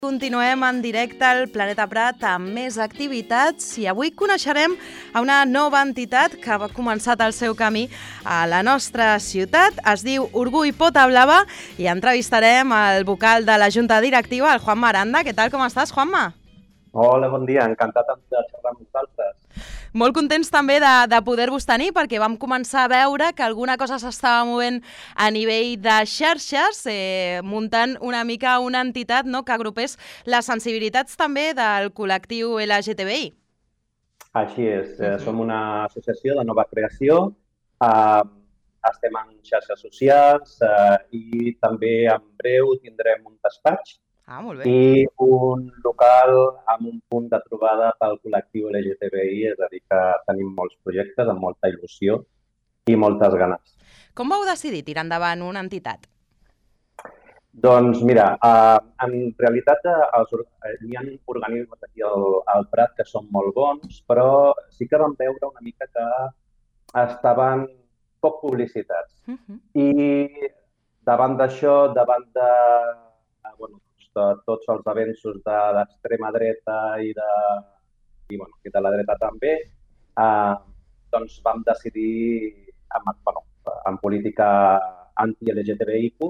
Continuem en directe al Planeta Prat amb més activitats i avui coneixerem a una nova entitat que ha començat el seu camí a la nostra ciutat. Es diu Orgull Pota Blava i entrevistarem el vocal de la Junta Directiva, el Juanma Aranda. Què tal, com estàs, Juanma? Hola, bon dia. Encantat de xerrar amb vosaltres. Molt contents també de poder-vos tenir perquè vam començar a veure que alguna cosa s'estava movent a nivell de xarxes, muntant una mica una entitat, no, que agrupés les sensibilitats també del col·lectiu LGTBI. Així és. Som una associació de nova creació. Estem en xarxes socials i també en breu tindrem un despatx Molt bé. i un local amb un punt de trobada pel col·lectiu LGTBI, és a dir, que tenim molts projectes amb molta il·lusió i moltes ganes. Com vau decidir tirar endavant una entitat? Doncs mira, en realitat hi ha organismes aquí al Prat que són molt bons, però sí que vam veure una mica que estaven poc publicitats. I davant d'això, davant de tots els avenços de l'extrema dreta i de la dreta també, doncs vam decidir, en política anti-LGTBIQ+,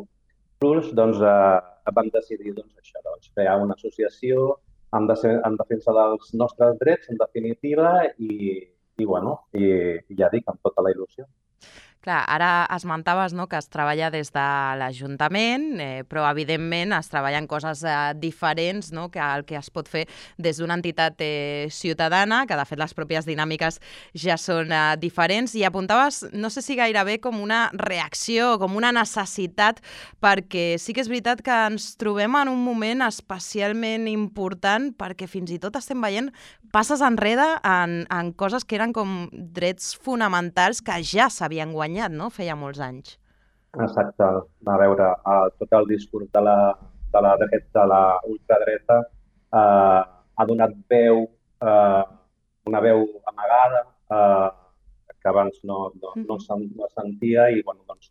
vam decidir crear una associació en defensa dels nostres drets, en definitiva, i ja dic, amb tota la il·lusió. Clar, ara esmentaves, no, que es treballa des de l'Ajuntament, però evidentment es treballen coses diferents, no, que el que es pot fer des d'una entitat ciutadana, que de fet les pròpies dinàmiques ja són diferents, i apuntaves, no sé si gairebé com una reacció, com una necessitat, perquè sí que és veritat que ens trobem en un moment especialment important perquè fins i tot estem veient passes enrere en coses que eren com drets fonamentals que ja s'havien guanyat, no? Feia molts anys. Exacte. A veure, tot el discurs de la ultradreta ha donat veu, una veu amagada, que abans no sentia, i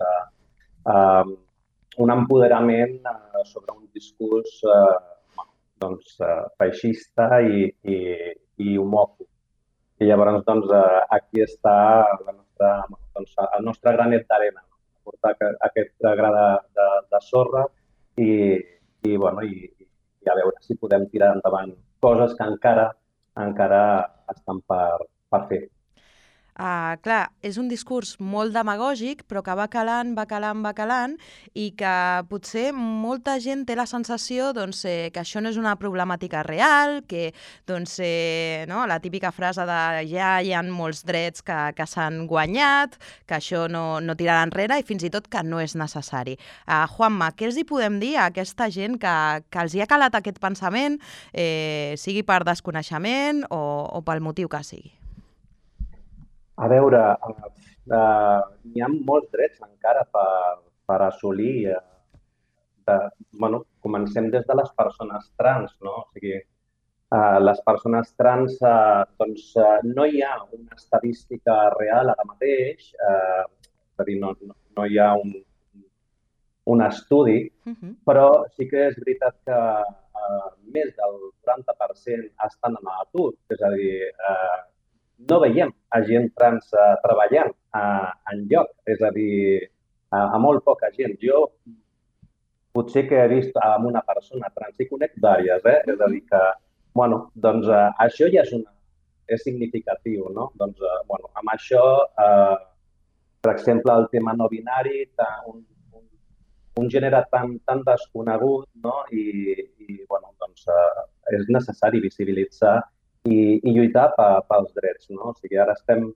un empoderament sobre un discurs feixista i homòfob. I llavors, aquí està el nostre granet d'arena, portar aquest gra de sorra i a veure si podem tirar endavant coses que encara estan per fer. Clar, és un discurs molt demagògic, però que va calant, i que potser molta gent té la sensació que això no és una problemàtica real, que la típica frase de ja hi ha molts drets que s'han guanyat, que això no tirarà enrere i fins i tot que no és necessari. Juanma, què els hi podem dir a aquesta gent que els hi ha calat aquest pensament, sigui per desconeixement o pel motiu que sigui? A veure, hi ha molts drets encara per assolir. Comencem des de les persones trans, no? O sigui, les persones trans, no hi ha una estadística real ara mateix, és a dir, no hi ha un estudi, però sí que és veritat que més del 40% estan en l'atur, és a dir, no veiem a gent trans treballant enlloc, és a dir, a molt poca gent. Jo potser que he vist amb una persona trans i conec diverses, és a dir que, això ja és significatiu, no? Amb això, per exemple, el tema no binari, un gènere tan desconegut, no? I és necessari visibilitzar i lluitar pels drets, no? O sigui, ara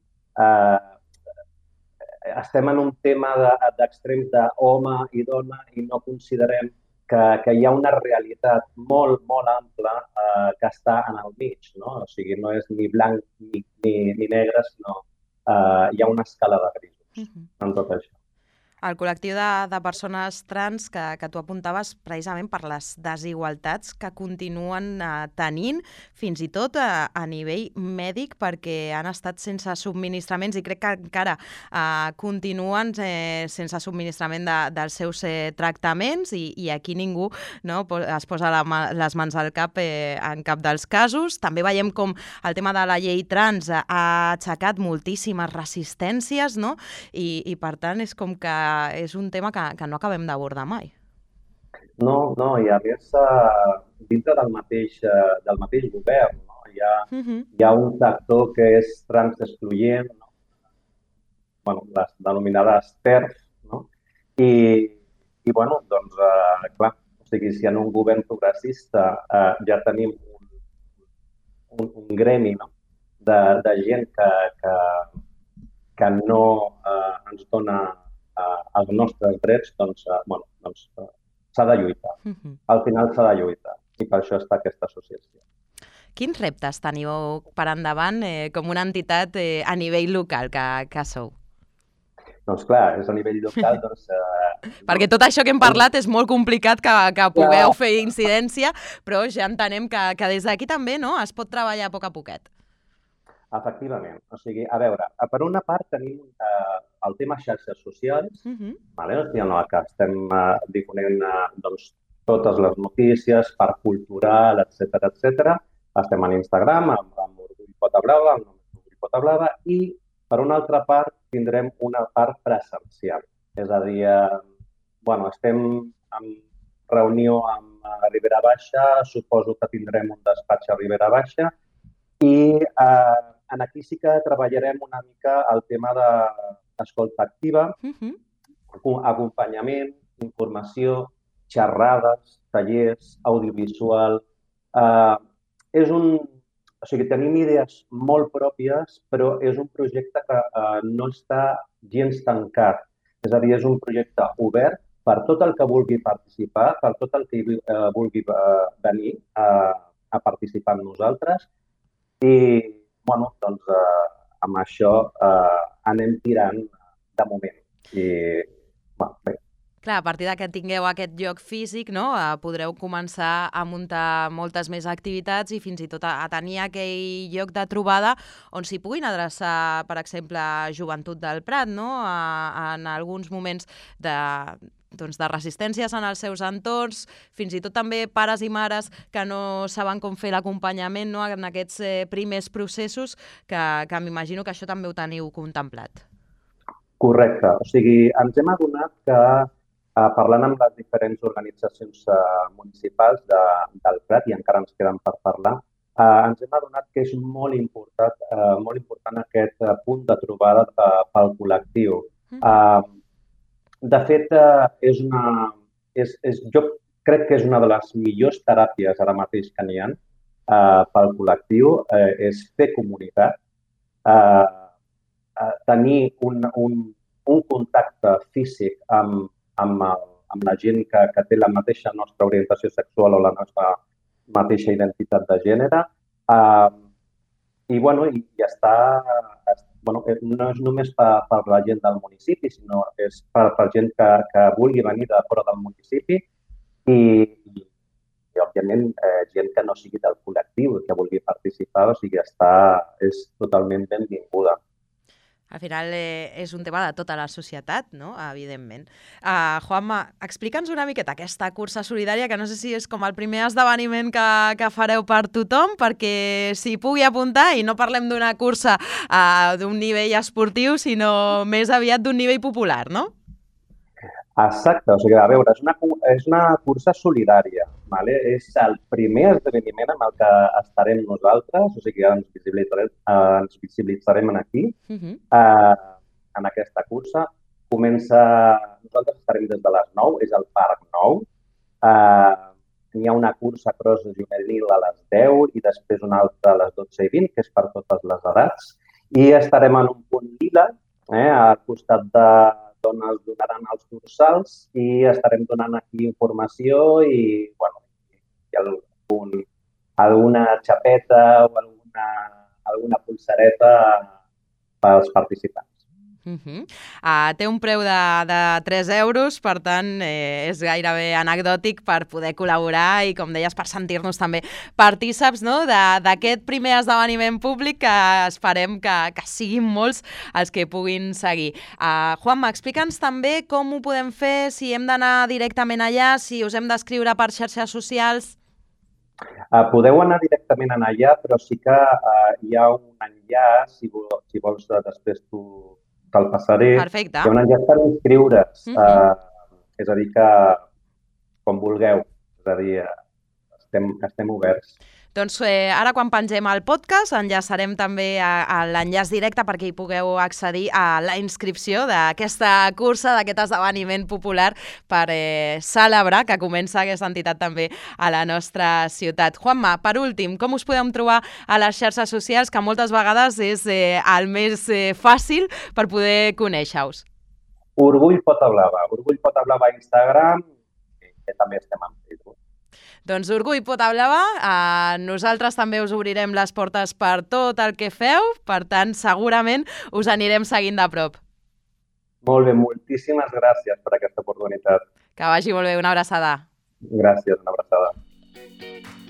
estem en un tema d'extrems d'home i dona i no considerem que hi ha una realitat molt, molt ampla que està en el mig, no? O sigui, no és ni blanc ni negre, sinó hi ha una escala de grisos en tot això. El col·lectiu de persones trans que tu apuntaves precisament per les desigualtats que continuen tenint, fins i tot a nivell mèdic, perquè han estat sense subministraments i crec que encara continuen sense subministrament dels seus tractaments i aquí ningú es posa les mans al cap en cap dels casos. També veiem com el tema de la llei trans ha aixecat moltíssimes resistències, no? I per tant és com que és un tema que no acabem d'abordar mai. No, i a més, dintre del mateix govern, no? Hi ha un sector que és transexcloent, no? Bueno, les denominades TERF, no? Doncs, clar, o sigui, si en un govern progressista ja tenim un gremi, no? de gent que no ens dona els nostres drets, doncs s'ha de lluitar. Al final s'ha de lluitar i per això està aquesta associació. Quins reptes teniu per endavant com una entitat a nivell local que sou? Doncs clar, és a nivell local, doncs... Perquè tot això que hem parlat és molt complicat que pugueu fer incidència, però ja entenem que des d'aquí també es pot treballar a poc a poquet. Efectivament. O sigui, a veure, per una part tenim el tema xarxes socials, en el que estem difonent totes les notícies, part cultural, etc. Estem en Instagram, amb Orgull Pota Blava, amb Orgull Pota Blava, i per una altra part tindrem una part presencial. És a dir, estem en reunió amb Ribera Baixa, suposo que tindrem un despatx a Ribera Baixa, i aquí sí que treballarem una mica el tema d'escolta activa, acompanyament, informació, xerrades, tallers, audiovisual. O sigui, tenim idees molt pròpies, però és un projecte que no està gens tancat. És a dir, és un projecte obert per tot el que vulgui participar, per tot el que vulgui venir a participar amb nosaltres. I, doncs, amb això anem tirant de moment. I, bé. Clar, a partir que tingueu aquest lloc físic, podreu començar a muntar moltes més activitats i fins i tot a tenir aquell lloc de trobada on s'hi puguin adreçar, per exemple, Joventut del Prat, en alguns moments de resistències en els seus entorns, fins i tot també pares i mares que no saben com fer l'acompanyament en aquests primers processos, que m'imagino que això també ho teniu contemplat. Correcte. O sigui, ens hem adonat que parlant amb les diferents organitzacions municipals del Prat, i encara ens queden per parlar, ens hem adonat que és molt important aquest punt de trobada pel col·lectiu. De fet, jo crec que és una de les millors teràpies ara mateix que n'hi ha pel col·lectiu, és fer comunitat, tenir un contacte físic amb la gent que té la mateixa nostra orientació sexual o la nostra mateixa identitat de gènere. I està... no és només per la gent del municipi, sinó és per gent que vulgui venir de fora del municipi i òbviament, gent que no sigui del col·lectiu i que vulgui participar, o sigui, és totalment benvinguda. Al final és un tema de tota la societat, evidentment. Juanma, explica'ns una miqueta aquesta cursa solidària, que no sé si és com el primer esdeveniment que fareu per tothom, perquè s'hi pugui apuntar i no parlem d'una cursa d'un nivell esportiu, sinó més aviat d'un nivell popular, no? Exacte, o sigui, a veure, és una cursa solidària, vale? És el primer esdeveniment amb el que estarem nosaltres, o sigui, ens visibilitzarem aquí, en aquesta cursa. Nosaltres estarem des de les 9, és al Parc Nou. Hi ha una cursa cross juvenil a les 10 i després una altra a les 12:20, que és per totes les edats. I estarem en un punt lila, al costat d'on es donaran els dorsals i estarem donant aquí informació i alguna xapeta o alguna pulsareta pels participants. Té un preu de 3 euros, per tant, és gairebé anecdòtic per poder col·laborar i, com deies, per sentir-nos també partíceps, no?, d'aquest primer esdeveniment públic que esperem que siguin molts els que puguin seguir. Juanma, explica'ns també com ho podem fer, si hem d'anar directament allà, si us hem d'escriure per xarxes socials. Podeu anar directament allà, però sí que hi ha un enllaç, si vols després te'l passaré. Perfecte. Hi ha un enllaç per inscriure's. És a dir, que com vulgueu. És a dir, estem oberts. Doncs ara, quan pengem el podcast, enllaçarem també a l'enllaç directe perquè hi pugueu accedir a la inscripció d'aquesta cursa, d'aquest esdeveniment popular per celebrar que comença aquesta entitat també a la nostra ciutat. Juanma, per últim, com us podem trobar a les xarxes socials, que moltes vegades és el més fàcil per poder conèixer-us? Orgull Pota Blava. Orgull Pota Blava a Instagram, que també estem en Facebook. Doncs Orgull Pota Blava, nosaltres també us obrirem les portes per tot el que feu, per tant, segurament us anirem seguint de prop. Molt bé, moltíssimes gràcies per aquesta oportunitat. Que vagi molt bé, una abraçada. Gràcies, una abraçada.